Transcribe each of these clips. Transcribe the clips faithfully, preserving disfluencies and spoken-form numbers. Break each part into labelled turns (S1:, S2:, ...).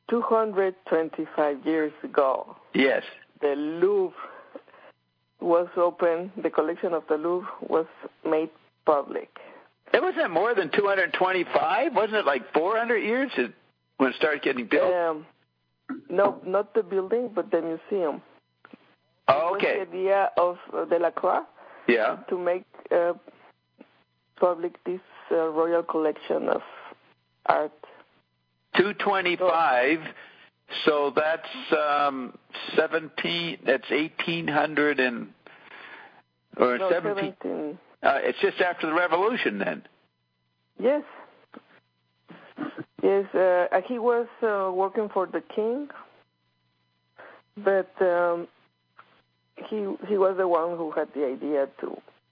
S1: two hundred twenty-five years ago,
S2: yes,
S1: the Louvre was open, the collection of the Louvre was made public.
S2: It wasn't more than two hundred twenty-five? Wasn't it like four hundred years when it started getting built?
S1: Um, no, not the building, but the museum.
S2: Oh, okay.
S1: It was the idea of uh, Delacroix
S2: yeah.
S1: to make uh, public this uh, royal collection of art.
S2: two twenty-five, so that's um, seventeen, that's eighteen hundred and, or
S1: no,
S2: seventeen.
S1: seventeen.
S2: Uh, it's just after the revolution then.
S1: Yes. Yes, uh, he was uh, working for the king, but um, he he was the one who had the idea to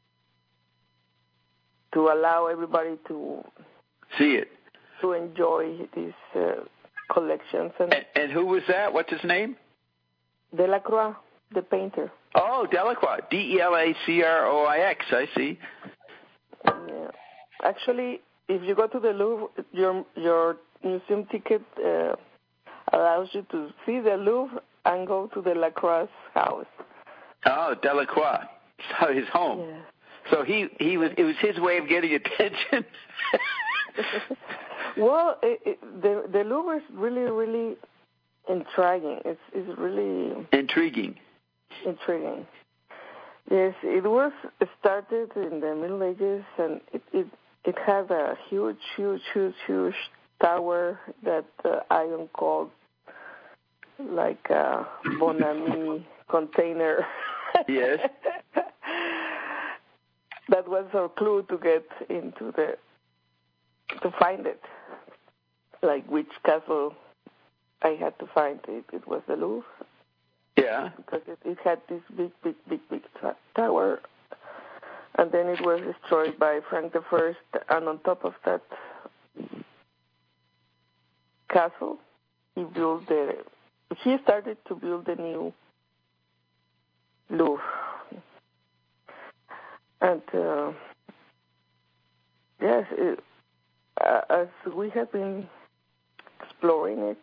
S1: to allow everybody to
S2: see it,
S1: to enjoy these uh, collections. And,
S2: and, and who was that? What's his name?
S1: Delacroix, the painter.
S2: Oh, Delacroix, D E L A C R O I X, I see.
S1: Yeah. Actually, if you go to the Louvre, your your museum ticket uh, allows you to see the Louvre and go to Delacroix's house.
S2: Oh, Delacroix, so his home.
S1: Yeah.
S2: So he, he was it was his way of getting attention.
S1: Well, it, it, the the Louvre is really really intriguing. It's it's really
S2: intriguing.
S1: Intriguing. Yes, it was started in the Middle Ages, and it it, it had a huge, huge, huge, huge tower that uh, Ion called like a Bon Ami container.
S2: Yes.
S1: That was our clue to get into the to find it. Like which castle I had to find it. It was the Louvre.
S2: Yeah.
S1: Because it, it had this big, big, big, big t- tower, and then it was destroyed by Frank the First. And on top of that castle, he built the. He started to build the new Louvre, and uh, yes, it, uh, as we have been exploring it,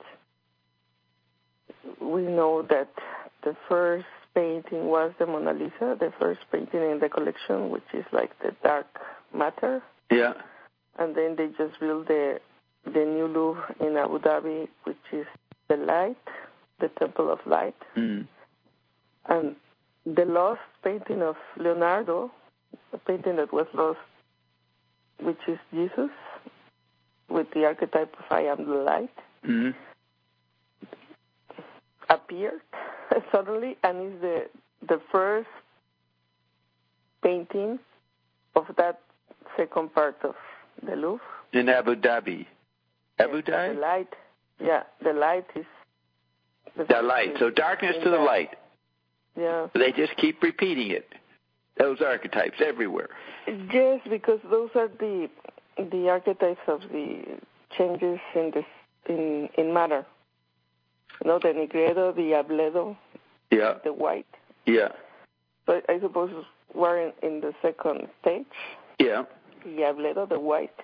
S1: we know that the first painting was the Mona Lisa, the first painting in the collection, which is like the dark matter.
S2: Yeah.
S1: And then they just built the the new Louvre in Abu Dhabi, which is the light, the Temple of Light.
S2: Mm.
S1: And the lost painting of Leonardo, a painting that was lost, which is Jesus, with the archetype of I am the light.
S2: Mm.
S1: Appeared suddenly, and is the the first painting of that second part of the Louvre
S2: in Abu Dhabi. Abu
S1: yes,
S2: Dhabi.
S1: The light, yeah, the light is
S2: the, the light. So darkness to the
S1: that.
S2: light.
S1: Yeah.
S2: They just keep repeating it. Those archetypes everywhere.
S1: Yes, because those are the the archetypes of the changes in this in in matter. You know, the Negredo, the Abledo,
S2: yeah,
S1: the white.
S2: Yeah.
S1: But I suppose we're in, in the second stage.
S2: Yeah.
S1: The Abledo, the white.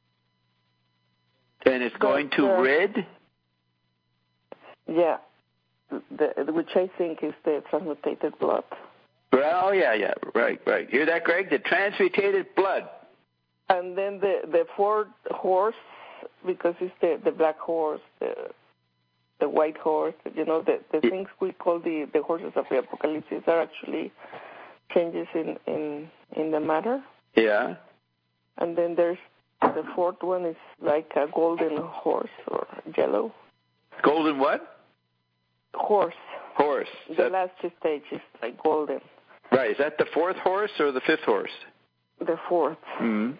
S2: And it's going
S1: but,
S2: to
S1: uh,
S2: red?
S1: Yeah. The, which I think is the transmutated blood.
S2: Well, oh, yeah, yeah. Right, right. Hear that, Greg? The transmutated blood.
S1: And then the, the fourth horse, because it's the, the black horse, the the white horse, you know, the, the things we call the, the horses of the apocalypse are actually changes in, in, in the matter.
S2: Yeah.
S1: And then there's the fourth one is like a golden horse or yellow.
S2: Golden what?
S1: Horse.
S2: Horse.
S1: The
S2: that...
S1: last stage is like golden.
S2: Right. Is that the fourth horse or the fifth horse?
S1: The fourth.
S2: Mm-hmm.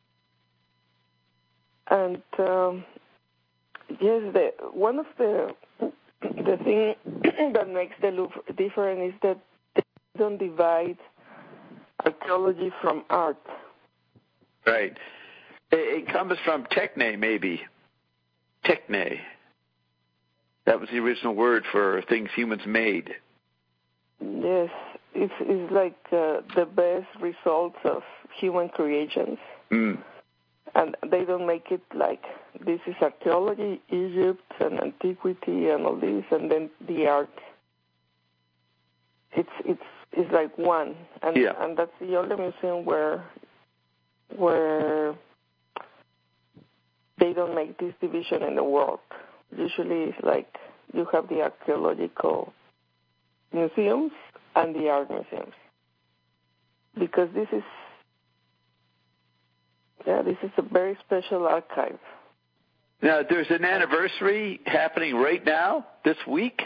S1: And um, yes, the one of the the thing that makes the Louvre different is that they don't divide archaeology from art.
S2: Right. It, it comes from techne, maybe. Techne. That was the original word for things humans made.
S1: Yes, it's, it's like uh, the best results of human creations.
S2: Mm.
S1: And they don't make it like this is archaeology, Egypt, and antiquity, and all this, and then the art. It's it's it's like one, and
S2: yeah.
S1: and that's the only museum where where they don't make this division in the world. Usually, it's like you have the archaeological museums and the art museums, because this is yeah this is a very special archive.
S2: Now, there's an anniversary happening right now this week.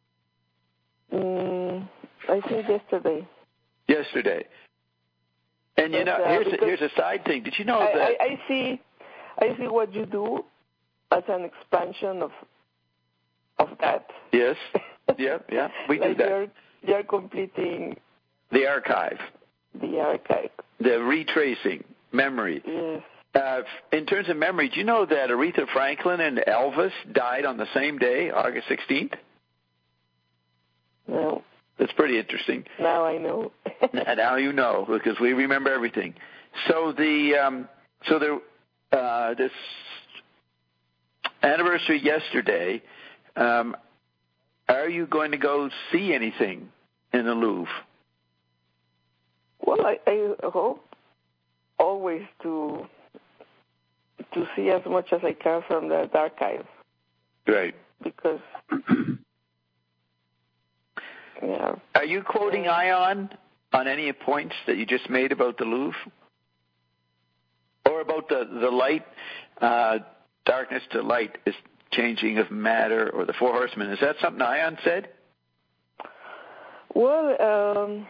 S1: Mm, I think yesterday.
S2: Yesterday. And you
S1: but,
S2: know,
S1: uh,
S2: here's a, here's a side thing. Did you know
S1: I,
S2: that?
S1: I, I see, I see what you do as an expansion of of that.
S2: Yes. Yeah, yeah. We
S1: like
S2: do that.
S1: You're, you're completing
S2: the archive.
S1: The archive.
S2: The retracing memory.
S1: Yes.
S2: Uh, in terms of memory, do you know that Aretha Franklin and Elvis died on the same day, August sixteenth?
S1: No.
S2: That's pretty interesting.
S1: Now I know.
S2: Now you know, because we remember everything. So the um, so the uh, this anniversary yesterday. Um, are you going to go see anything in the Louvre?
S1: Well, I, I hope always to to see as much as I can from that archive.
S2: Right.
S1: Because, yeah.
S2: Are you quoting uh, Ion on any points that you just made about the Louvre? Or about the, the light, uh, darkness to light is changing of matter, or the Four Horsemen? Is that something Ion said?
S1: Well, um,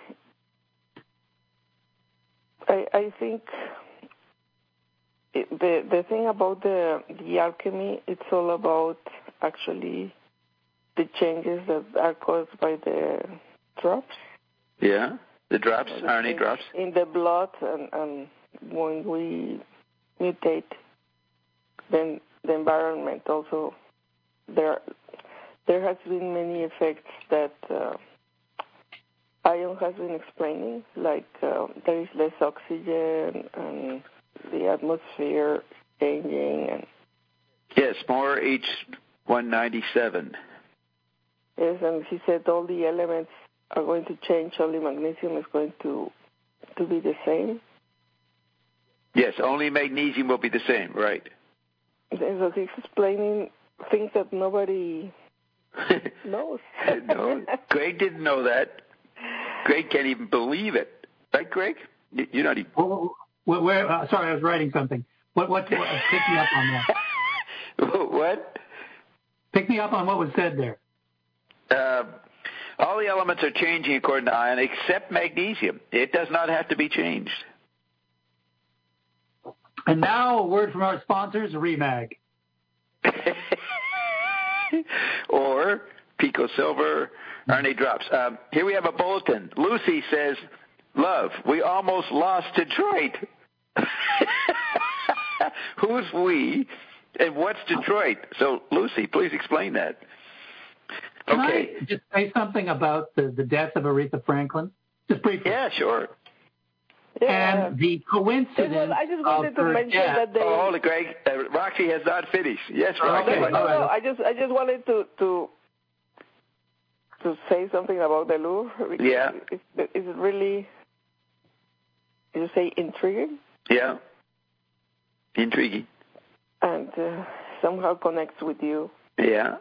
S1: I, I think it, the the thing about the the alchemy, it's all about actually the changes that are caused by the drops.
S2: Yeah, the drops,
S1: you know,
S2: R N A
S1: in,
S2: drops.
S1: In the blood, and, and when we mutate, then the environment also, there there has been many effects that uh, Ion has been explaining, like uh, there is less oxygen and the atmosphere changing. And
S2: yes, more H one ninety-seven.
S1: Yes, and he said all the elements are going to change, only magnesium is going to to be the same.
S2: Yes, only magnesium will be the same, right.
S1: And so he's explaining things that nobody knows.
S2: No, Greg didn't know that. Greg can't even believe it. Right, Greg? You're not even...
S3: Well, where, where, uh, sorry, I was writing something. What, what, what pick me up on
S2: that. What?
S3: Pick me up on what was said there.
S2: Uh, all the elements are changing according to Ion, except magnesium. It does not have to be changed.
S3: And now a word from our sponsors, Remag.
S2: Or Pico Silver, R N A drops. Um, here we have a bulletin. Lucy says, love, we almost lost Detroit. Who's we, and what's Detroit? So, Lucy, please explain that.
S3: Can
S2: okay.
S3: I just say something about the, the death of Aretha Franklin? Just briefly.
S2: Yeah, sure.
S1: Yeah.
S3: And the coincidence
S1: well, I just wanted
S3: of
S1: to
S3: her
S1: mention
S3: death.
S1: that they...
S2: Oh, hold it, Greg. Uh, Roxy has not finished. Yes, Roxy.
S3: Okay.
S1: No, no, no. I just, I just wanted to, to, to say something about the Louvre.
S2: Yeah.
S1: It's, it's really, you say, intriguing.
S2: Yeah. Intriguing.
S1: And uh, somehow connects with you.
S2: Yeah.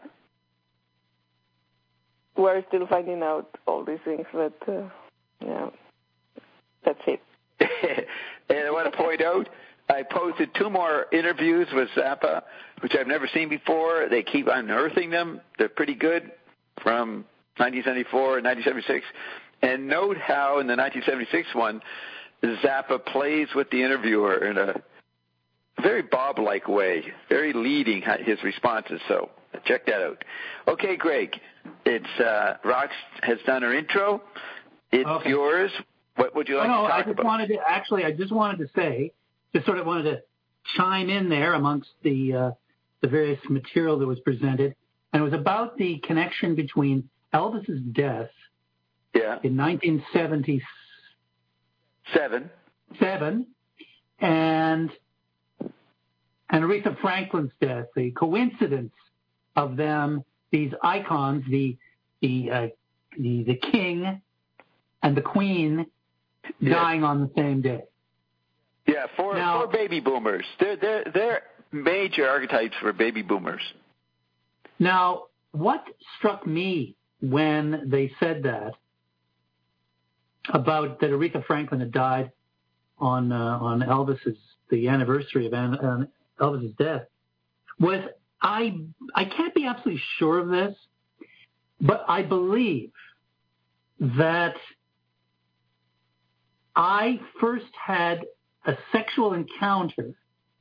S1: We're still finding out all these things, but uh, yeah, that's it.
S2: And I want to point out, I posted two more interviews with Zappa, which I've never seen before. They keep unearthing them. They're pretty good, from nineteen seventy-four and nineteen seventy-six. And note how in the nineteen seventy-six one, Zappa plays with the interviewer in a very Bob-like way, very leading his responses. So check that out. Okay, Greg, it's uh, Rox has done her intro. It's
S3: okay.
S2: yours. What would you like
S3: oh, no,
S2: to talk
S3: I just
S2: about?
S3: wanted to actually. I just wanted to say, just sort of wanted to chime in there amongst the uh, the various material that was presented, and it was about the connection between Elvis's death
S2: yeah.
S3: in nineteen seventy-seven
S2: Seven.
S3: and and Aretha Franklin's death, the coincidence of them, these icons, the the uh, the, the king and the queen
S2: yeah.
S3: dying on the same day.
S2: Yeah, four,
S3: now,
S2: four baby boomers. They're, they're, they're major archetypes for baby boomers.
S3: Now, what struck me when they said that about that Aretha Franklin had died on uh, on Elvis's the anniversary of An, uh, Elvis's death was I I can't be absolutely sure of this, but I believe that I first had a sexual encounter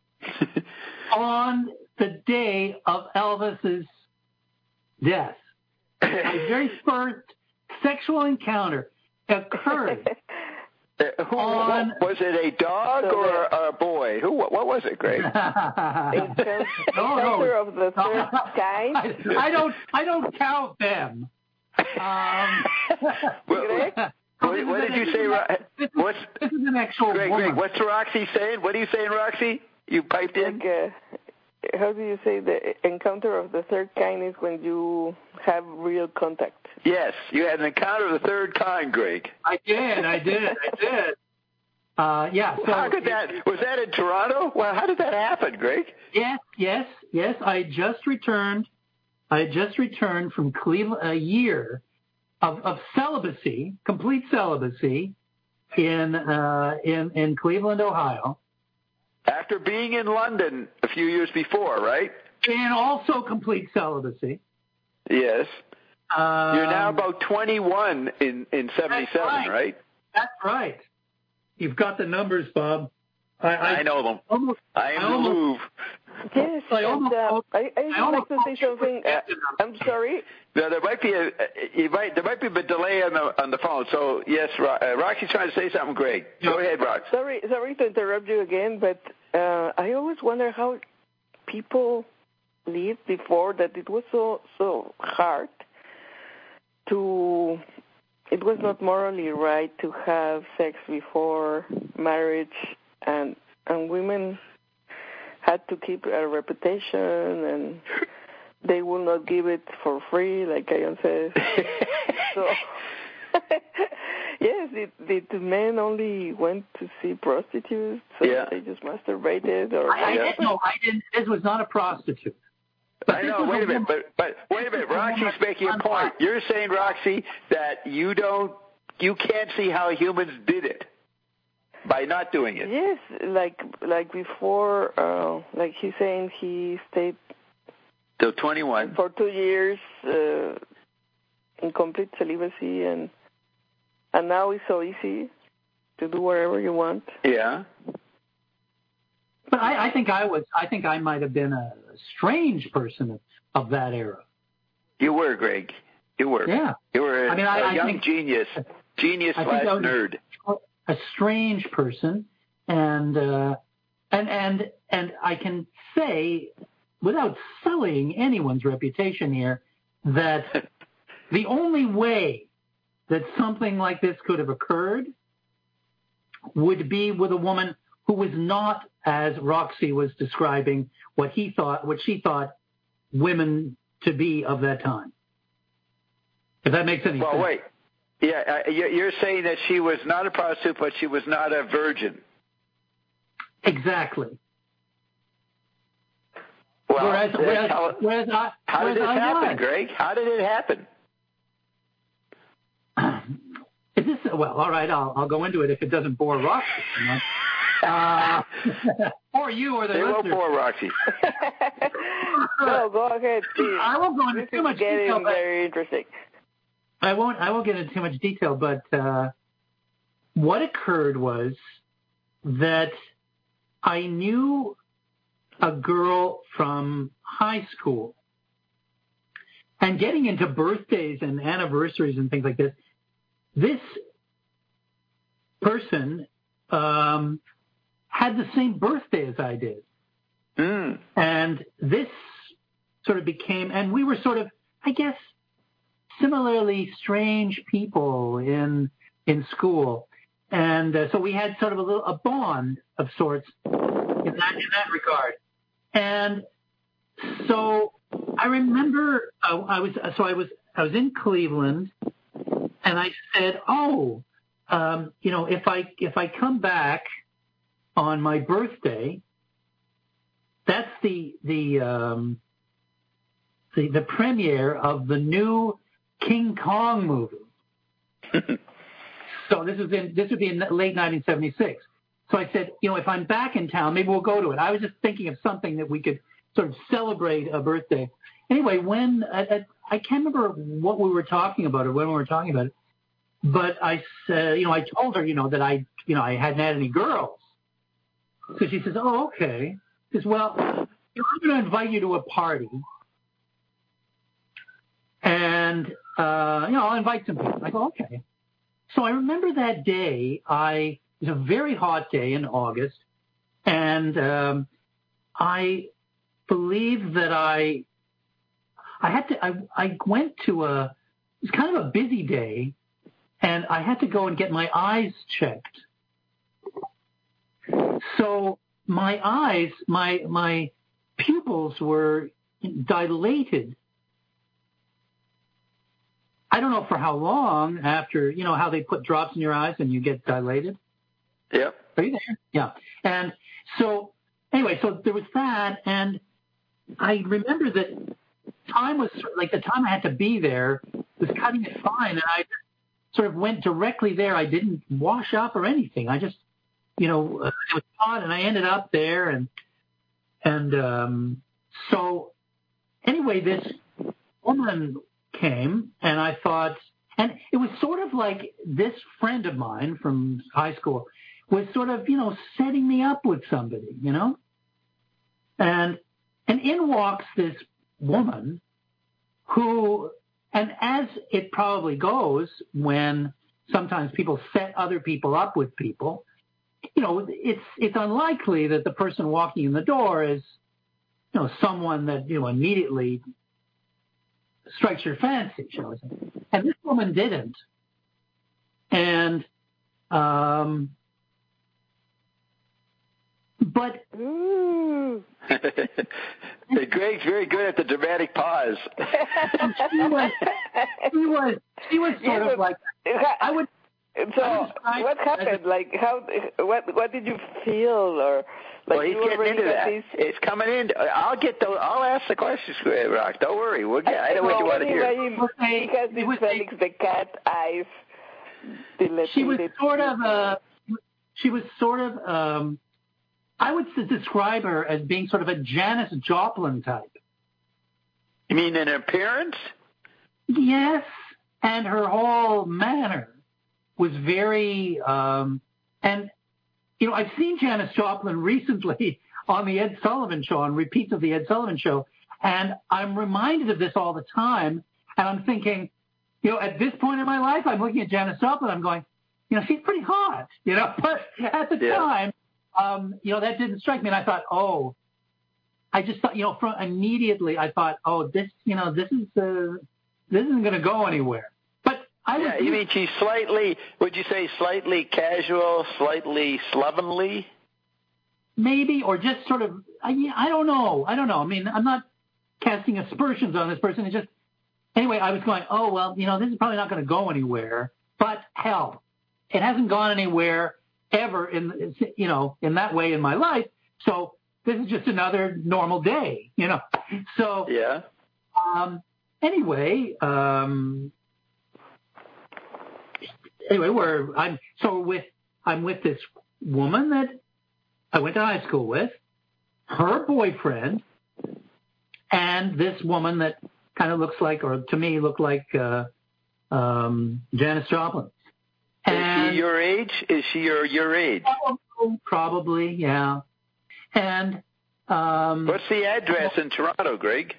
S3: on the day of Elvis's death. My very first sexual encounter occurred.
S2: Uh, who,
S3: on,
S2: was it a dog
S1: so
S2: or a, a boy? Who? What was it, Greg?
S1: Encounter
S3: no, no.
S1: of the third kind.
S3: I, I don't. I don't count them. Um,
S2: what, what, what did you say?
S3: This is,
S2: what's,
S3: this is an actual
S2: Greg,
S3: woman.
S2: Greg, what's Roxy saying? What are you saying, Roxy? You piped in?
S1: Like, uh, how do you say the encounter of the third kind is when you have real contact?
S2: Yes, you had an encounter of the third kind, Greg.
S3: I did. I did. I did. Uh, yeah. So
S2: how could that? Was that in Toronto? Well, how did that happen, Greg?
S3: Yes, yes, yes. I just returned. I just returned from Cleveland, a year of, of celibacy, complete celibacy, in uh, in in Cleveland, Ohio.
S2: After being in London a few years before, right?
S3: And also complete celibacy.
S2: Yes.
S3: Um,
S2: You're now about twenty-one in, in seventy-seven,
S3: right.
S2: right?
S3: That's right. You've got the numbers, Bob. I, I,
S2: I know them.
S3: Almost,
S2: I am
S3: I
S2: the
S3: almost,
S2: move.
S1: Yes,
S3: I
S1: and,
S3: almost,
S1: uh, I, I
S3: I
S1: would like to
S3: almost
S1: say something. Uh, I'm sorry.
S2: Now, there might be a you might there might be a delay on the on the phone. So yes, Ro- uh, Roxy's trying to say something great. Go ahead, Rox.
S1: Sorry, sorry to interrupt you again, but uh, I always wonder how people lived before that. It was so so hard to. It was not morally right to have sex before marriage, and and women had to keep a reputation, and they will not give it for free, like Ian says. So, yes, the, the, the men only went to see prostitutes, so
S2: yeah.
S1: they just masturbated. Or
S3: I, I didn't know. I didn't. This was not a prostitute. But
S2: I know. Wait a, a minute, but but wait a minute. Roxy's making a point. You're saying, Roxy, that you don't, you can't see how humans did it by not doing it.
S1: Yes, like like before, uh, like he's saying, he stayed
S2: till twenty-one
S1: for two years uh, in complete celibacy, and and now it's so easy to do whatever you want.
S2: Yeah.
S3: But I, I think I was. I think I might have been a strange person of, of that era.
S2: You were, Greg. You were.
S3: Yeah.
S2: You were a,
S3: I mean, I,
S2: a
S3: I
S2: young
S3: think,
S2: genius, genius
S3: I
S2: slash
S3: think
S2: nerd.
S3: A strange person, and uh, and and and I can say, without sullying anyone's reputation here, that the only way that something like this could have occurred would be with a woman who was not, as Roxy was describing, what he thought, what she thought women to be of that time. If that makes any
S2: well,
S3: sense.
S2: Well, wait. Yeah, uh, you're saying that she was not a prostitute, but she was not a virgin.
S3: Exactly.
S2: Well,
S3: whereas, whereas,
S2: how,
S3: whereas I,
S2: how
S3: whereas
S2: did this
S3: I
S2: happen,
S3: was.
S2: Greg? How did it happen?
S3: Is this well? All right, I'll I'll go into it if it doesn't bore Roxy. Uh, or you or the
S2: they
S3: listeners.
S2: They won't bore Roxy.
S1: No, go ahead, please.
S3: I won't go into
S1: this
S3: too much
S1: is getting
S3: detail.
S1: Very interesting.
S3: I won't. I won't get into too much detail. But uh, what occurred was that I knew a girl from high school, and getting into birthdays and anniversaries and things like this. This person um, had the same birthday as I did.
S2: Mm.
S3: And this sort of became, and we were sort of, I guess, similarly strange people in in school. And uh, so we had sort of a little a bond of sorts in that in that regard. And so I remember uh, I was so I was I was in Cleveland, and I said, "Oh, um, you know, if I if I come back on my birthday, that's the the um, the, the premiere of the new King Kong movie." So this is in this would be in late nineteen seventy-six. So I said, you know, if I'm back in town, maybe we'll go to it. I was just thinking of something that we could sort of celebrate a birthday. Anyway, when I, I can't remember what we were talking about or when we were talking about it, but I said, you know, I told her, you know, that I, you know, I hadn't had any girls. So she says, "Oh, okay." She says, "Well, you know, I'm going to invite you to a party, and uh, you know, I'll invite some people." I go, "Okay." So I remember that day. I it was a very hot day in August, and um, I believe that I I had to I I went to a it was kind of a busy day, and I had to go and get my eyes checked. So my eyes, my my pupils were dilated. I don't know for how long after, you know, how they put drops in your eyes and you get dilated.
S2: Yep.
S3: Are you there? Yeah. And so, anyway, so there was that, and I remember that time was, like the time I had to be there was cutting it fine, and I sort of went directly there. I didn't wash up or anything. I just, you know, it was hot, and I ended up there, and, and um, so, anyway, this woman came, and I thought, and it was sort of like this friend of mine from high school was sort of, you know, setting me up with somebody, you know, and and in walks this woman who, and as it probably goes when sometimes people set other people up with people, you know, it's it's unlikely that the person walking in the door is, you know, someone that, you know, immediately strikes your fancy, shall we say. And this woman didn't. And, um, but.
S2: Ooh. Greg's very good at the dramatic pause.
S3: she was, she was, she was sort
S1: yeah,
S3: of like, I would.
S1: So I what happened? Like how? What? What did you feel? Or like
S2: well, he's
S1: you
S2: getting into that. These... It's coming in. I'll get those. I'll ask the questions, Rock. Don't worry. We'll get. I know what you want to hear.
S1: He has these Felix the cat eyes.
S3: She was sort of. Uh, she was sort of. Um, I would describe her as being sort of a Janis Joplin type.
S2: You mean in appearance?
S3: Yes, and her whole manner was very, um, and, you know, I've seen Janis Joplin recently on the Ed Sullivan Show, on repeats of the Ed Sullivan Show, and I'm reminded of this all the time, and I'm thinking, you know, at this point in my life, I'm looking at Janis Joplin, I'm going, you know, she's pretty hot, you know, but at the yeah. time, um, you know, that didn't strike me, and I thought, oh, I just thought, you know, from immediately, I thought, oh, this, you know, this is, uh, this isn't going to go anywhere. I
S2: yeah, you mean she's slightly, would you say slightly casual, slightly slovenly?
S3: Maybe, or just sort of, I, I don't know. I don't know. I mean, I'm not casting aspersions on this person. It's just, anyway, I was going, oh, well, you know, this is probably not going to go anywhere. But hell, it hasn't gone anywhere ever in, you know, in that way in my life. So this is just another normal day, you know. So,
S2: yeah.
S3: Um, anyway, um, Anyway, we're I'm so with I'm with this woman that I went to high school with, her boyfriend, and this woman that kind of looks like, or to me looked like, uh, um, Janis Joplin.
S2: And is she your age? Is she your your age?
S3: Probably, probably yeah. And um,
S2: what's the address in Toronto, Greg?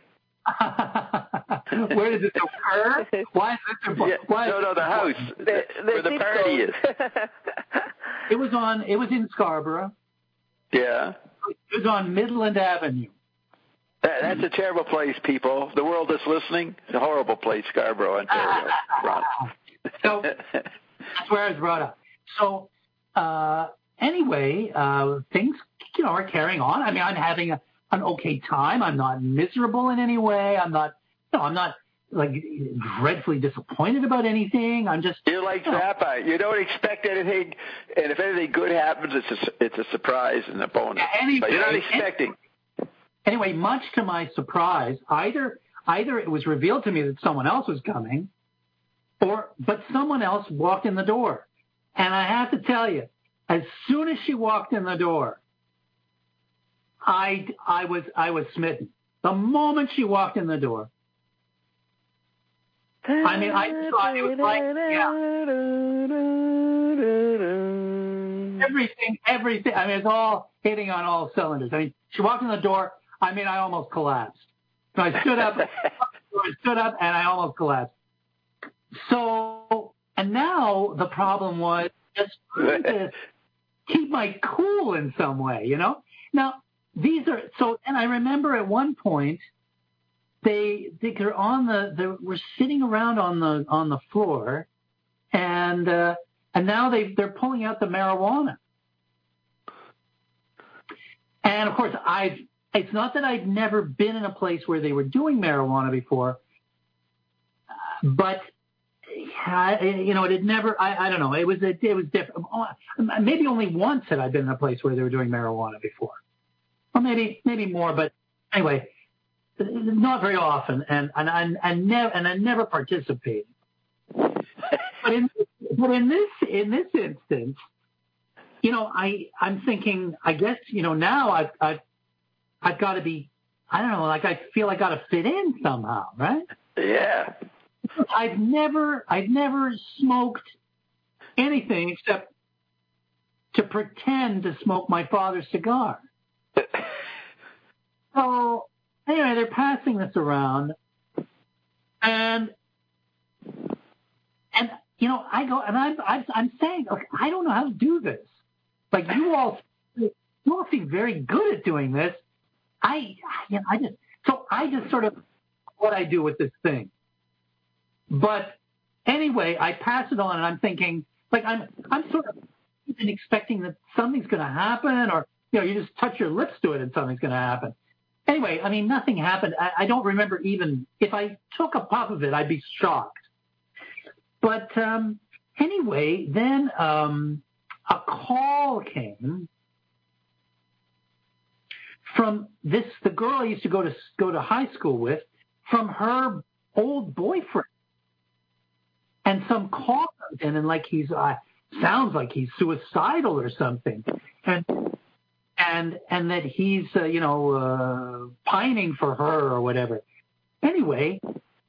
S3: Where does it occur? Why is this
S2: yeah, why no, no, the house the, the where the party is.
S3: It was on. It was in Scarborough.
S2: Yeah.
S3: It was on Midland Avenue.
S2: That, that's a terrible place, people. The world that's listening, it's a horrible place, Scarborough, Ontario.
S3: So that's where I was brought up. So uh, anyway, uh, things you know are carrying on. I mean, I'm having a an okay time. I'm not miserable in any way. I'm not, no, I'm not like dreadfully disappointed about anything. I'm just.
S2: You're like
S3: you know,
S2: Zappa. You don't expect anything, and if anything good happens, it's a, it's a surprise and a bonus.
S3: Yeah, anyway,
S2: but you're not expecting.
S3: Anyway, much to my surprise, either either it was revealed to me that someone else was coming, or but someone else walked in the door. And I have to tell you, as soon as she walked in the door, I I was I was smitten. The moment she walked in the door, I mean, I thought it was like, yeah, everything, everything. I mean, it's all hitting on all cylinders. I mean, she walked in the door. I mean, I almost collapsed. So I stood up, I stood up, and I almost collapsed. So, and now the problem was just trying to keep my cool in some way, you know? Now, these are, so, and I remember at one point, they, they're on the, they were sitting around on the, on the floor, and, uh, and now they, they're pulling out the marijuana. And of course, I've, it's not that I'd never been in a place where they were doing marijuana before, but I, you know, it had never, I, I don't know, it was, a, it was different. Maybe only once had I been in a place where they were doing marijuana before. Or maybe, maybe more, but anyway, not very often, and, and, and, and, never, and I never participated. But in, but in this, in this instance, you know, I, I'm thinking, I guess, you know, now I've, I've, I've got to be, I don't know, like I feel I got to fit in somehow, right?
S2: Yeah.
S3: I've never, I've never smoked anything except to pretend to smoke my father's cigar. So anyway, they're passing this around, and and you know, I go and I'm I'm, I'm saying, okay, I don't know how to do this. Like you all, you all seem very good at doing this. I, you know, I just so I just sort of what I do with this thing. But anyway, I pass it on, and I'm thinking, like I'm I'm sort of even expecting that something's going to happen, or you know, you just touch your lips to it and something's going to happen. Anyway, I mean, nothing happened. I, I don't remember even if I took a puff of it, I'd be shocked. But um, anyway, then um, a call came from this the girl I used to go to go to high school with, from her old boyfriend, and some call comes in, and like he's uh, sounds like he's suicidal or something, and. And and that he's, uh, you know, uh, pining for her or whatever. Anyway,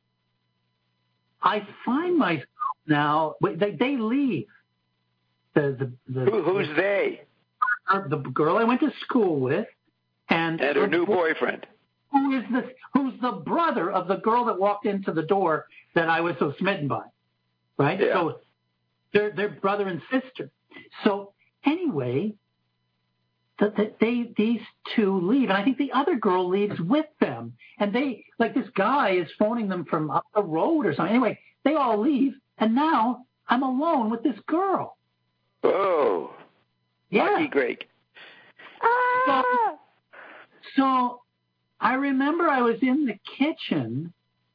S3: I find myself now, they, they leave. The, the, the,
S2: Who, who's
S3: the,
S2: they?
S3: The girl I went to school with. And,
S2: and her new boyfriend.
S3: Who is this? Who's the brother of the girl that walked into the door that I was so smitten by, right?
S2: Yeah.
S3: So they're, they're brother and sister. So anyway... That they these two leave, and I think the other girl leaves with them. And they like this guy is phoning them from up the road or something. Anyway, they all leave, and now I'm alone with this girl.
S2: Oh,
S3: yeah,
S2: lucky Greg.
S3: So, so I remember I was in the kitchen,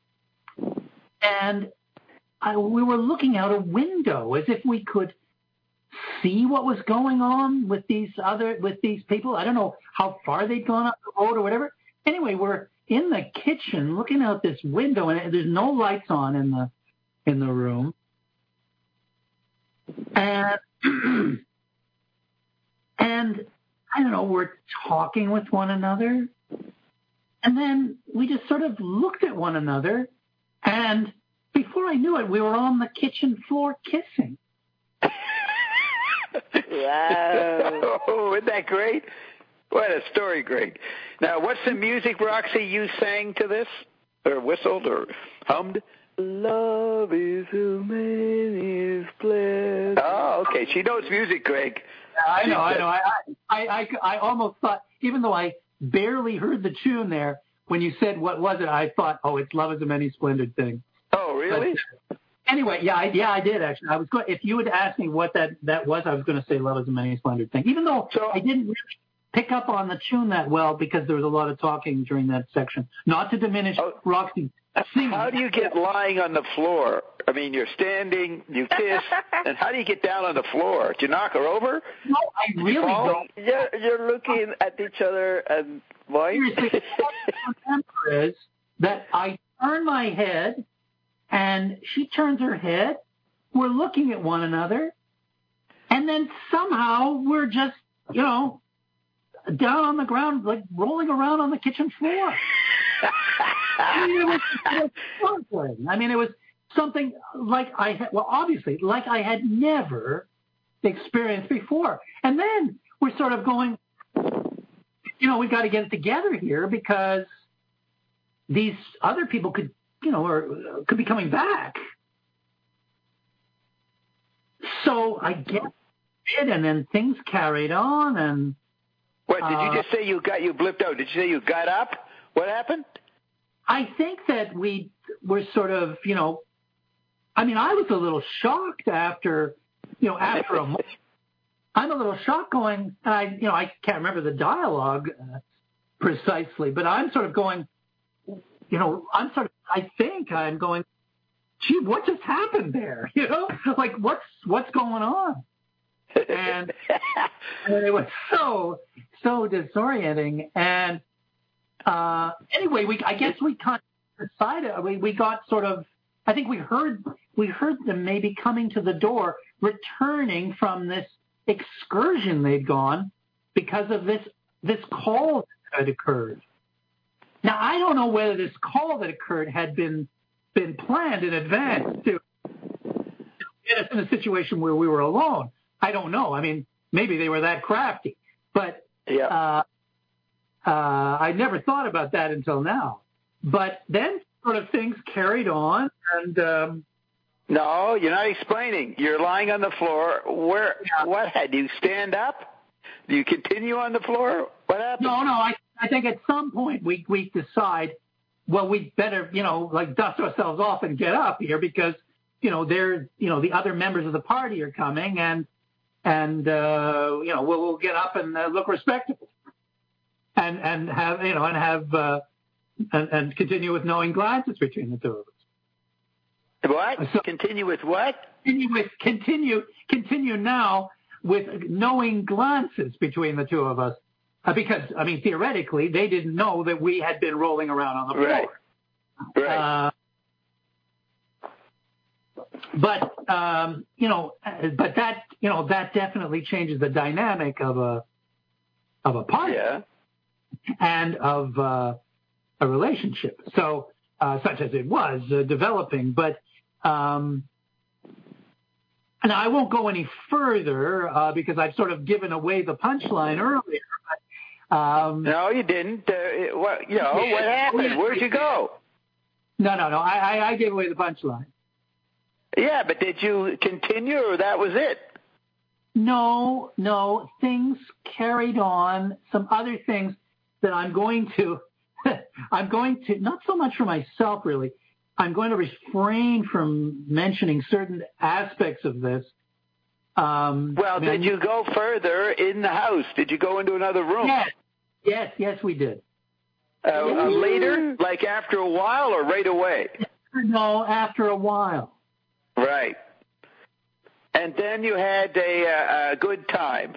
S3: and I, we were looking out a window as if we could see what was going on with these other with these people. I don't know how far they'd gone up the road or whatever. Anyway, we're in the kitchen looking out this window, and there's no lights on in the in the room. And and I don't know, we're talking with one another, and then we just sort of looked at one another, and before I knew it, we were on the kitchen floor kissing.
S1: Wow.
S2: Oh, isn't that great? What a story, Greg. Now, what's the music, Roxy, you sang to this? Or whistled or hummed?
S1: Love is a man's pleasure.
S2: Oh, okay. She knows music, Greg.
S3: Yeah, I know, I know. I, I, I, I almost thought, even though I barely heard the tune there, when you said what was it, I thought, oh, it's Love is a Many Splendid Thing.
S2: Oh, really?
S3: But, Anyway, yeah, I, yeah, I did actually. I was going. If you would ask me what that, that was, I was going to say "Love Is a Many Splendid Thing," even though
S2: so,
S3: I didn't really pick up on the tune that well because there was a lot of talking during that section. Not to diminish oh, Roxy singing.
S2: How do you get lying on the floor? I mean, you're standing, you kiss, and how do you get down on the floor? Do you knock her over?
S3: No, I really don't.
S1: You're, you're looking at each other and why?
S3: Seriously, what I remember is that I turn my head, and she turns her head. We're looking at one another, and then somehow we're just, you know, down on the ground, like rolling around on the kitchen floor. I mean, it was, it was something. I mean, it was something like I had, well, obviously, like I had never experienced before. And then we're sort of going, you know, we've got to get it together here because these other people could, you know, or could be coming back. So I get it, and then things carried on, and
S2: what did you
S3: uh,
S2: just say? You got you blipped out. Did you say you got up? What happened?
S3: I think that we were sort of, you know, I mean, I was a little shocked after, you know, after a month. I'm a little shocked going, and I, you know, I can't remember the dialogue uh, precisely, but I'm sort of going, you know, I'm sort of, I think I'm going, gee, what just happened there? You know, like what's what's going on? And, and it was so so disorienting. And uh, anyway, we I guess we kind of decided we we got sort of. I think we heard we heard them maybe coming to the door, returning from this excursion they'd gone because of this this call that had occurred. Now I don't know whether this call that occurred had been been planned in advance to get us in a situation where we were alone. I don't know. I mean, maybe they were that crafty, but
S2: yeah.
S3: uh, uh, I never thought about that until now. But then sort of things carried on, and um,
S2: no, you're not explaining. You're lying on the floor. Where?
S3: Yeah.
S2: What? Do you stand up? Do you continue on the floor? What happened?
S3: No, no. I I think at some point we we decide, well, we better, you know, like dust ourselves off and get up here because, you know, they're, you know, the other members of the party are coming, and and uh, you know, we'll, we'll get up and uh, look respectable, and and have, you know, and have uh, and, and continue with knowing glances between the two of us.
S2: What? So, continue with what?
S3: Continue with continue continue now with knowing glances between the two of us. Uh, because, I mean, theoretically, they didn't know that we had been rolling around on the floor.
S2: Right. Right.
S3: Uh, but, um, you know, but that, you know, that definitely changes the dynamic of a, of a party.
S2: Yeah.
S3: And of uh, a relationship. So, uh, such as it was uh, developing. But, um, and I won't go any further uh, because I've sort of given away the punchline earlier. Um,
S2: no, you didn't. Uh, what, you know, what happened? Where'd you go?
S3: No, no, no. I, I, I gave away the punchline.
S2: Yeah, but did you continue, or that was it?
S3: No, no. Things carried on. Some other things that I'm going to, I'm going to, not so much for myself, really. I'm going to refrain from mentioning certain aspects of this. Um,
S2: well, did you go further in the house? Did you go into another room?
S3: Yes, yes, yes, we did.
S2: Uh, uh, later, like after a while, or right away?
S3: No, after a while.
S2: Right. And then you had a, a good time.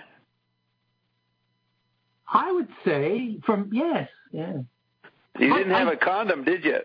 S3: I would say, from yes, yeah.
S2: You didn't I, have I, a condom, did you?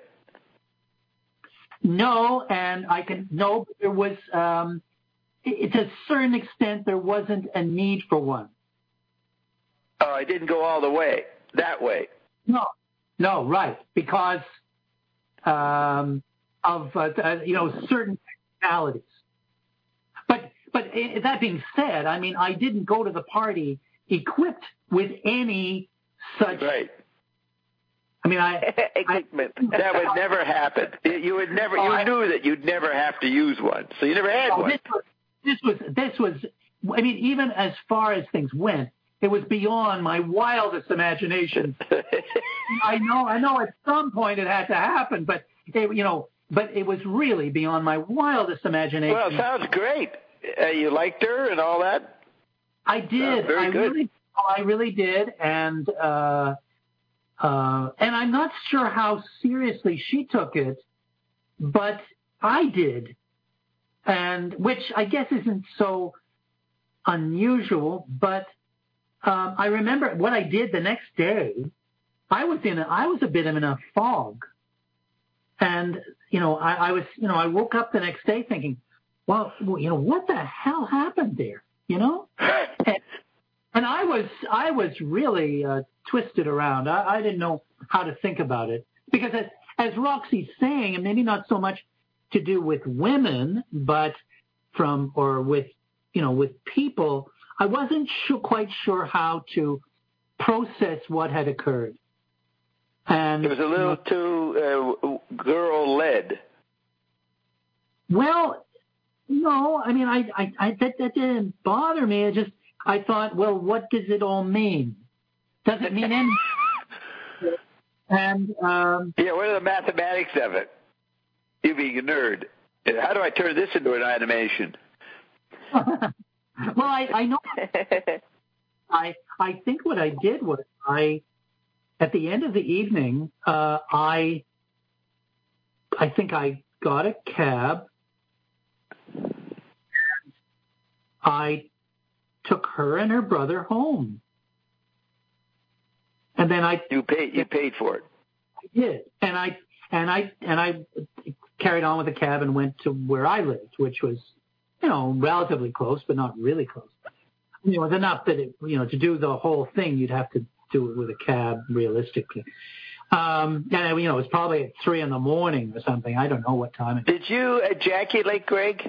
S3: No, and I can no. There was. Um, To a certain extent, there wasn't a need for one.
S2: Oh, I didn't go all the way, that way.
S3: No, no, right, because um, of, uh, you know, certain technicalities. But, but that being said, I mean, I didn't go to the party equipped with any such...
S2: Right.
S3: I mean, I...
S2: Equipment. I, that would never happen. You would never, you
S3: I,
S2: knew that you'd never have to use one, so you never had
S3: oh,
S2: one.
S3: This was, This was, this was, I mean, even as far as things went, it was beyond my wildest imagination. I know, I know at some point it had to happen, but, it, you know, but it was really beyond my wildest imagination.
S2: Well, it sounds great. Uh, you liked her and all that?
S3: I did.
S2: Very
S3: I
S2: good.
S3: really, I really did, and uh, uh, and I'm not sure how seriously she took it, but I did, and which I guess isn't so unusual. But um, I remember what I did the next day. I was in a, I was a bit in a fog, and you know I, I was you know I woke up the next day thinking, well, you know what the hell happened there, you know. And, And I was I was really uh, twisted around. I, I didn't know how to think about it because, as, as Roxy's saying, and maybe not so much to do with women, but from or with you know with people, I wasn't sure, quite sure how to process what had occurred. And
S2: it was a little too uh, girl-led.
S3: Well, no, I mean, I, I, I that, that didn't bother me. It just I thought, well, what does it all mean? Does it mean anything? And um,
S2: yeah, what are the mathematics of it? You being a nerd. How do I turn this into an animation?
S3: well, I, I know. I I think what I did was I, at the end of the evening, uh, I I think I got a cab. I took her and her brother home, and then I
S2: you paid you paid for it.
S3: I did, and I and I and I carried on with the cab and went to where I lived, which was you know relatively close, but not really close. You know, it was enough that it you know to do the whole thing, you'd have to do it with a cab realistically. Um, and you know, it was probably at three in the morning or something. I don't know what time it.
S2: Did you ejaculate, Greg?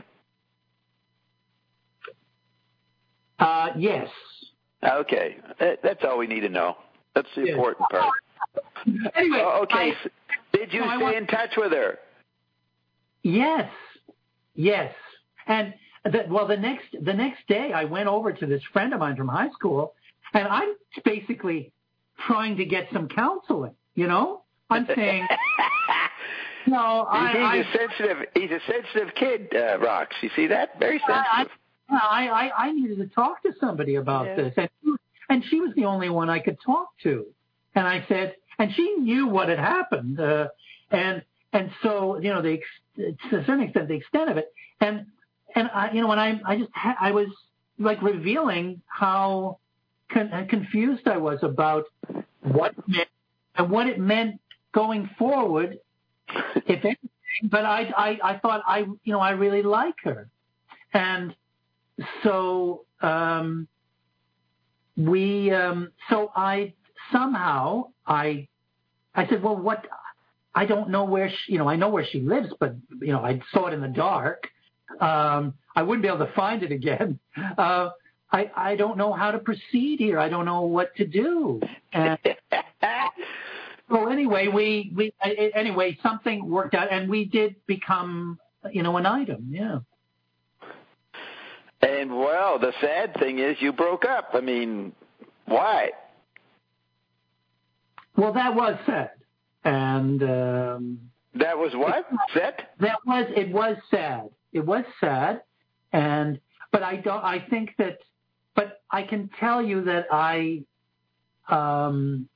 S3: Uh, yes.
S2: Okay, that's all we need to know. That's the
S3: yes.
S2: important part.
S3: Anyway,
S2: oh, okay.
S3: I,
S2: Did you
S3: no,
S2: stay
S3: want,
S2: in touch with her?
S3: Yes, yes. And the, well, the next the next day, I went over to this friend of mine from high school, and I'm basically trying to get some counseling. You know, I'm saying, no, I.
S2: He's
S3: I,
S2: a sensitive. He's a sensitive kid, uh, Rox. You see that? Very sensitive.
S3: I, I, I, I needed to talk to somebody about
S1: yeah.
S3: this, and, and she was the only one I could talk to. And I said, and she knew what had happened, uh, and and so you know, the to a certain extent, the extent of it, and and I, you know, when I I just ha- I was like revealing how con- confused I was about what it meant and what it meant going forward, if anything. But I I I thought I you know I really like her, and so um, we, um, so I somehow I, I said, well, what? I don't know where she, you know, I know where she lives, but you know, I saw it in the dark. Um, I wouldn't be able to find it again. Uh, I, I don't know how to proceed here. I don't know what to do. And well, anyway, we, we, anyway, something worked out, and we did become, you know, an item. Yeah.
S2: And, well, the sad thing is you broke up. I mean, why?
S3: Well, that was sad. And um,
S2: that was what? Sad?
S3: That was, it was sad. It was sad. And, but I don't, I think that, but I can tell you that I, um,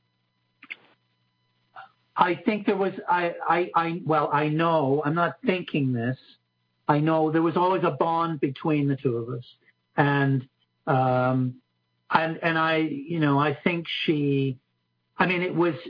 S3: I think there was, I, I, I, well, I know, I'm not thinking this. I know there was always a bond between the two of us, and um, and and I, you know, I think she, I mean, it was,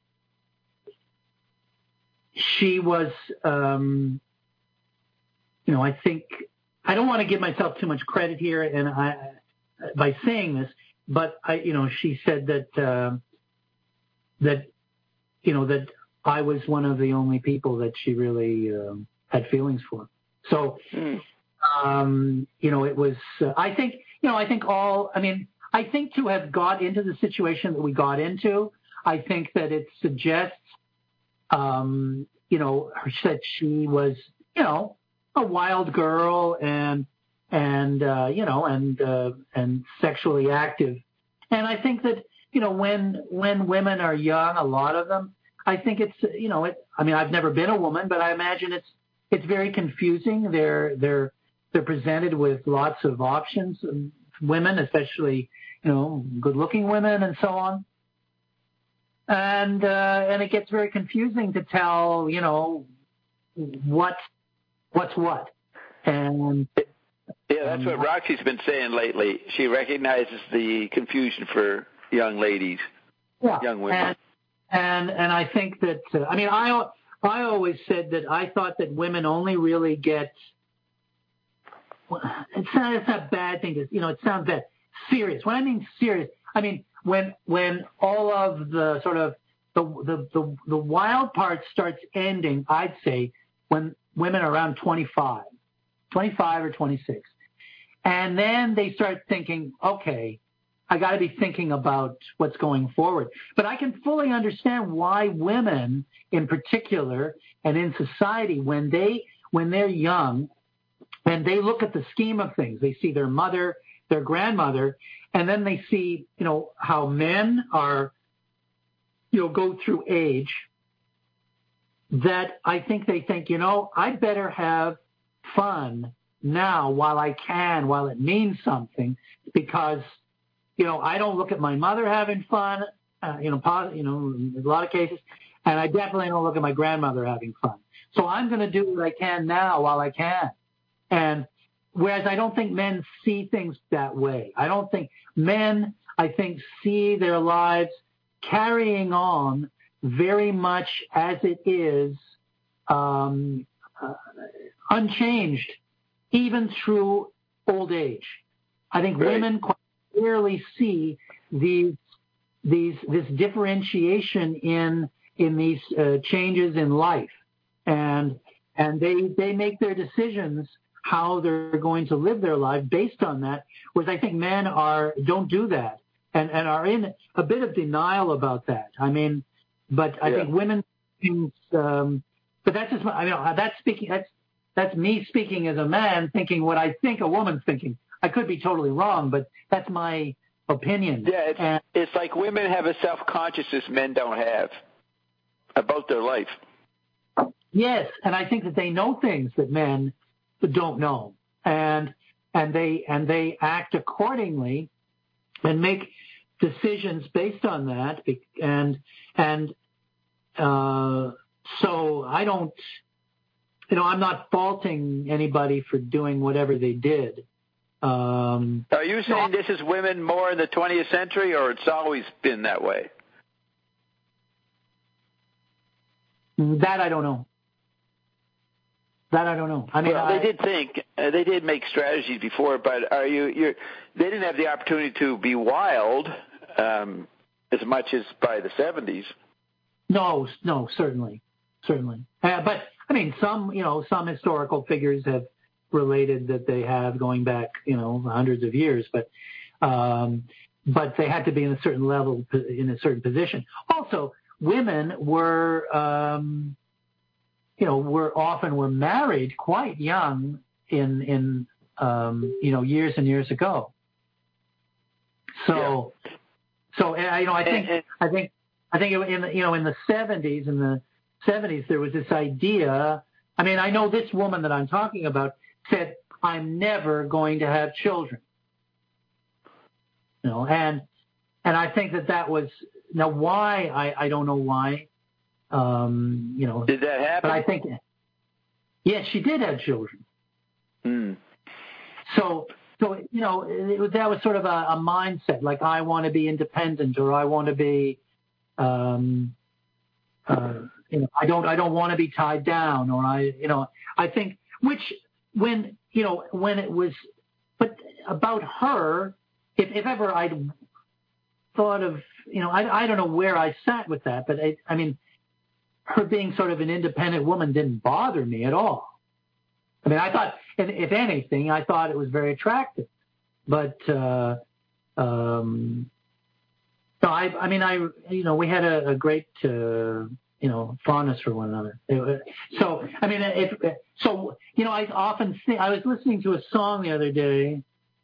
S3: she was, um, you know, I think I don't want to give myself too much credit here, and I by saying this, but I, you know, she said that uh, that, you know, that I was one of the only people that she really um, had feelings for. So, um, you know, it was, uh, I think, you know, I think all, I mean, I think to have got into the situation that we got into, I think that it suggests, um, you know, that she was, you know, a wild girl and, and, uh, you know, and, uh, and sexually active. And I think that, you know, when, when women are young, a lot of them, I think it's, you know, it, I mean, I've never been a woman, but I imagine it's, It's very confusing. They're they're they're presented with lots of options women, especially, you know, good-looking women and so on. And uh, and it gets very confusing to tell, you know, what what's what. And
S2: yeah, that's what Roxy's been saying lately. She recognizes the confusion for young ladies,
S3: yeah,
S2: young women.
S3: And and, and I think that uh, I mean I I always said that I thought that women only really get. It's not it's not a bad thing to, you know, it sounds bad. Serious. When I mean serious, I mean when when all of the sort of the the the, the wild part starts ending, I'd say when women are around twenty-five, twenty-five or twenty-six. And then they start thinking, okay, I got to be thinking about what's going forward. But I can fully understand why women in particular and in society, when they when they're young and they look at the scheme of things, they see their mother, their grandmother, and then they see, you know, how men are, you know, go through age, that I think they think, you know, I'd better have fun now while I can, while it means something, because, you know, I don't look at my mother having fun, uh, you know, pos- you know, in a lot of cases, and I definitely don't look at my grandmother having fun. So I'm going to do what I can now while I can. And whereas I don't think men see things that way. I don't think men, I think, see their lives carrying on very much as it is, um, uh, unchanged, even through old age. I think
S2: right.
S3: women quite clearly see these, these, this differentiation in in these uh, changes in life, and and they they make their decisions how they're going to live their life based on that. Whereas I think men are don't do that and and are in a bit of denial about that. I mean, but I yeah. think women. Um, but that's just I mean that's speaking that's that's me speaking as a man thinking what I think a woman's thinking. I could be totally wrong, but that's my opinion.
S2: Yeah, it's,
S3: and,
S2: it's like women have a self-consciousness men don't have about their life.
S3: Yes, and I think that they know things that men don't know, and and they and they act accordingly and make decisions based on that. And and uh, so I don't, you know, I'm not faulting anybody for doing whatever they did. Um,
S2: Are you saying this is women more in the twentieth century, or it's always been that way?
S3: That I don't know. That I don't know. I mean,
S2: well,
S3: I,
S2: they did think uh, they did make strategies before, but are you? You're, they didn't have the opportunity to be wild um, as much as by the seventies.
S3: No, no, certainly, certainly. Uh, but I mean, some you know, some historical figures have related that they have going back, you know, hundreds of years, but um, but they had to be in a certain level, in a certain position. Also, women were. Um, you know, were often were married quite young in, in, um, you know, years and years ago. So, yeah. so, you know, I think, I think, I think in the, you know, in the seventies, in the seventies, there was this idea. I mean, I know this woman that I'm talking about said, I'm never going to have children. You know, and, and I think that that was, now why, I, I don't know why. Um, you know,
S2: did that happen?
S3: But I think, yes, she did have children.
S2: Mm.
S3: So, so you know, it was, that was sort of a, a mindset, like I want to be independent, or I want to be, um, uh, you know, I don't, I don't want to be tied down, or I, you know, I think, which when, you know, when it was, but about her, if, if ever I'd thought of, you know, I, I don't know where I sat with that, but I, I mean. Her being sort of an independent woman didn't bother me at all. I mean, I thought, if anything, I thought it was very attractive. But, uh, um, so I, I mean, I, you know, we had a, a great, uh, you know, fondness for one another. It, so, I mean, if, so, you know, I often think, I was listening to a song the other day.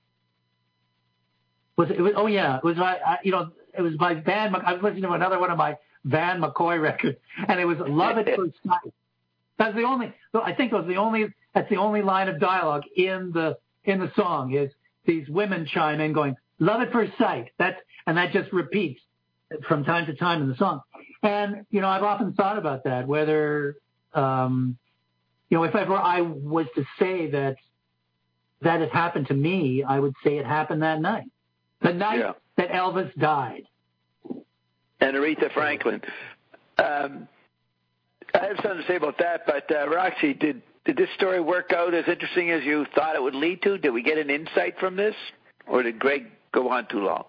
S3: Was it, it was, oh yeah, it was, I, you know, it was by Van, I was listening to another one of my Van McCoy record, and it was Love at First Sight. That's the only, I think it was the only, that's the only line of dialogue in the, in the song is, these women chime in going, love at first sight. That's, and that just repeats from time to time in the song. And, you know, I've often thought about that, whether, um, you know, if ever I was to say that that had happened to me, I would say it happened that night. The night yeah. that Elvis died.
S2: And Aretha Franklin. Um, I have something to say about that, but uh, Roxy, did, did this story work out as interesting as you thought it would lead to? Did we get an insight from this? Or did Greg go on too long?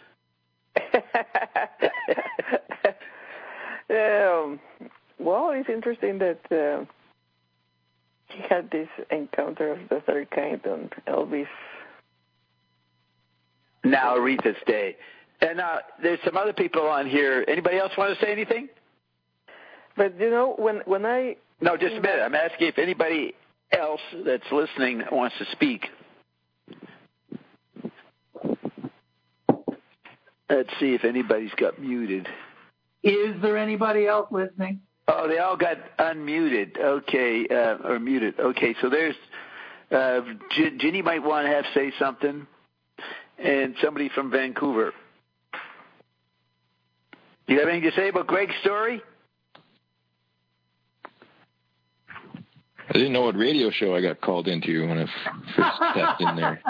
S1: um, well, it's interesting that uh, he had this encounter of the third kind on Elvis.
S2: Now Aretha's Day. And uh, there's some other people on here. Anybody else want to say anything?
S1: But, you know, when, when I...
S2: No, just a minute. I'm asking if anybody else that's listening wants to speak. Let's see if anybody's got muted.
S3: Is there anybody else listening?
S2: Oh, they all got unmuted. Okay, uh, or muted. Okay, so there's... Uh, G- Ginny might want to have say something. And somebody from Vancouver. Do you have anything to say about Greg's story?
S4: I didn't know what radio show I got called into when I first stepped in there.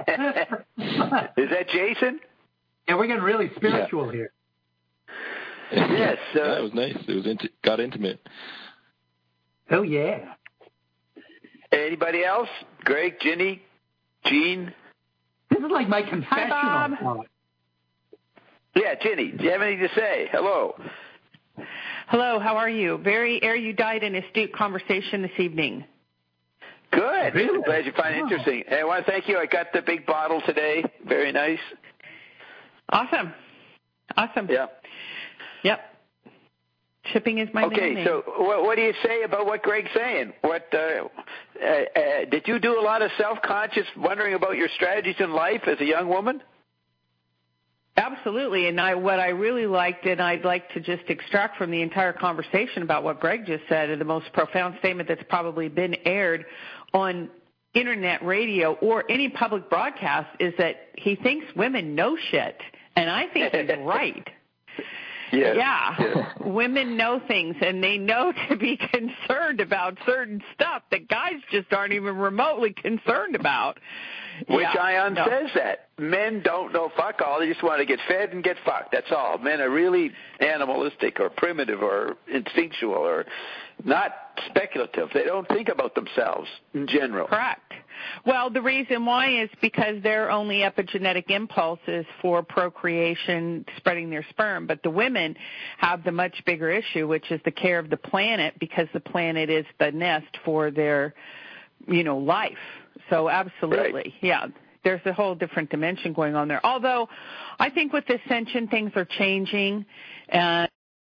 S2: Is that Jason?
S3: Yeah, we're getting really spiritual yeah. here.
S2: Yes. Uh,
S4: yeah, it was nice. It was int- got intimate.
S3: Oh, yeah.
S2: Anybody else? Greg, Ginny, Gene?
S3: This is like my confessional.
S5: Hi, Bob.
S2: Yeah, Ginny, do you have anything to say? Hello.
S5: Hello, how are you? Very erudite and astute conversation this evening.
S2: Good.
S3: Really?
S2: I'm glad you find it interesting. And I want to thank you. I got the big bottle today. Very nice.
S5: Awesome. Awesome.
S2: Yeah.
S5: Yep. Shipping is my
S2: okay,
S5: name.
S2: so what, what do you say about what Greg's saying? What uh, uh, uh, did you do a lot of self-conscious wondering about your strategies in life as a young woman?
S5: Absolutely, and I, what I really liked, and I'd like to just extract from the entire conversation about what Greg just said, and the most profound statement that's probably been aired on internet radio or any public broadcast, is that he thinks women know shit, and I think he's right.
S2: Yes.
S5: Yeah.
S2: Yes.
S5: Women know things, and they know to be concerned about certain stuff that guys just aren't even remotely concerned about.
S2: Which
S5: yeah,
S2: Ion
S5: no.
S2: says that. Men don't know fuck all. They just want to get fed and get fucked. That's all. Men are really animalistic or primitive or instinctual or not speculative. They don't think about themselves in general.
S5: Correct. Well, the reason why is because their only epigenetic impulse is for procreation, spreading their sperm. But the women have the much bigger issue, which is the care of the planet, because the planet is the nest for their, you know, life. So absolutely,
S2: right.
S5: yeah, there's a whole different dimension going on there. Although I think with Ascension, things are changing. And